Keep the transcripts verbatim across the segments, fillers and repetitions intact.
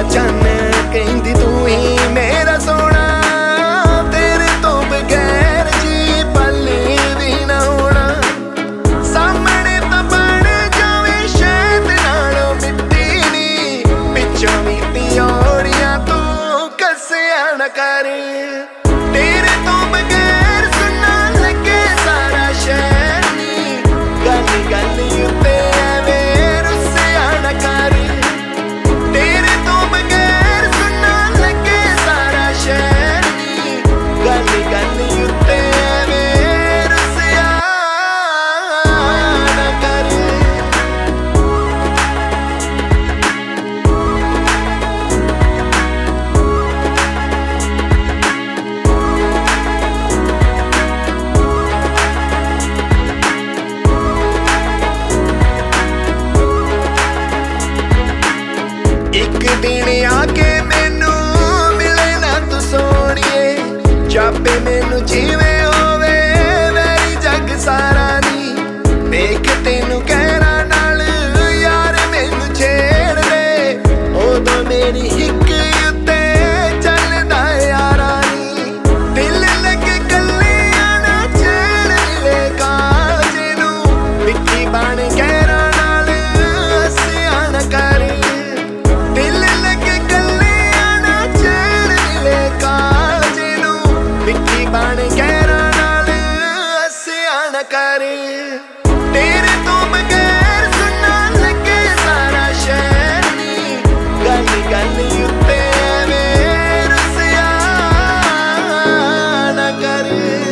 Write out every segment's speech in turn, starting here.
चन कहंदी तू ही मेरा सोना तेरे तो बगैर जी पल भी ना होना सामने तो बन जावे शहद नालों मिट्टी नी पिछों भी पियोड़ियां तू कसिया न कर तेरे तो बगैर सुनना लगे सारा शहर नी गल गल उत्ते एवें रुस्सिया न कर तेरे तो बगैर सुनना लगे सारा शहर नी गल गल उत्ते एवें रुस्सिया न कर एक दिन आके मैनू मिले ना तू सोनिए जापे मैनू जीवे होवे मेरी जग सारा नी देख तेनू कहना नाल यार मैनू छेड़ दे उदों मेरी हिक उत्ते चलदा यारा नी दिल लगे गल्लियां ना छेड़ ले कालजे नू मिट्टी बन गहरा नाल हसिया न कर दिल लगे गल्लियां ना छेड़ ले कालजे नू मिट्टी बन गहरा नाल हसिया न कर तेरे तो बगैर सुनना लगे सारा शहर नी गल गल उत्ते एवें रुस्सिया न कर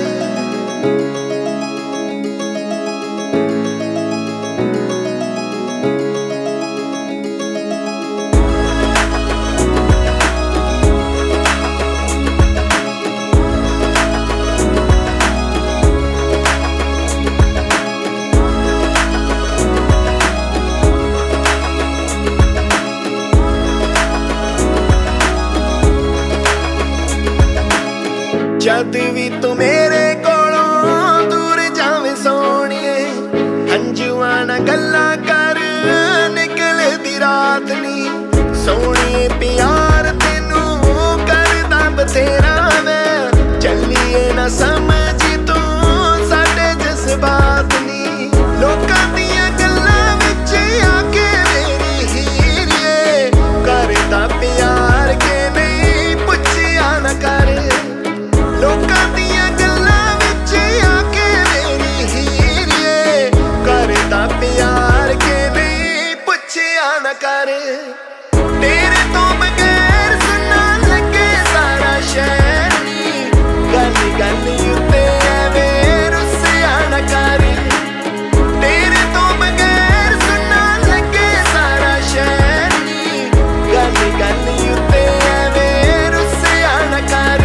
जद भी तू मेरे कोलों दूर जावे सोनिए हंजुआं ना गल्लां कर निकलदी रात नी सोनिए प्यार तेनू करदा बथेरा मैं चलिए ना समझी तू साडे जज्बात नी लोकां दियां गल्लां विच आके मेरी हीरिए करदा प्यार के नहीं पुछिया ना कर लोकां दियां गल्लां विच आके मेरी हीरिए करदा प्यार के नहीं पुछिया न कर तेरे तो बगैर सुनना लगे सारा शहर नी गल गल उत्ते एवें रुस्सिया न कर तेरे तो बगैर सुनना लगे सारा शहर नी गल गल उत्ते एवें रुस्सिया न कर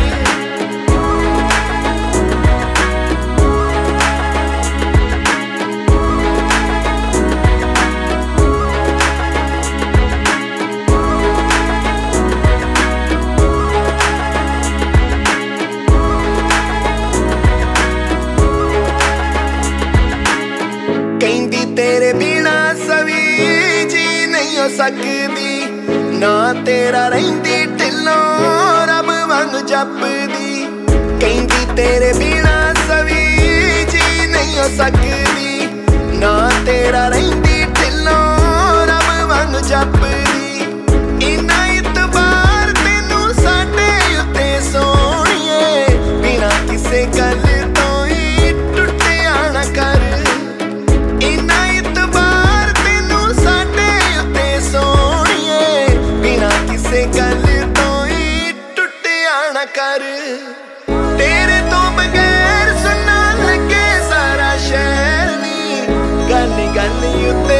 कहंदी तेरे बिना सवी जी नहीं हो सकदी ना तेरा रहिंदी ढिलों रब वांग जपदी कहंदी तेरे बिना सवी जी नहीं हो सकदी ना तेरा रहिंदी ढिलों रब वांग जपदी इन्ना इतबार तेनू साडे उत्ते सोनिए बिना किसे गल तो ही टुटिया ना कर इन्ना इतबार तेनू साडे उत्ते सोनिए बिना किसे गल तो ही टुटिया ना कर तेरे तो बगैर सुनना लगे सारा शहर नी गल गल उत्ते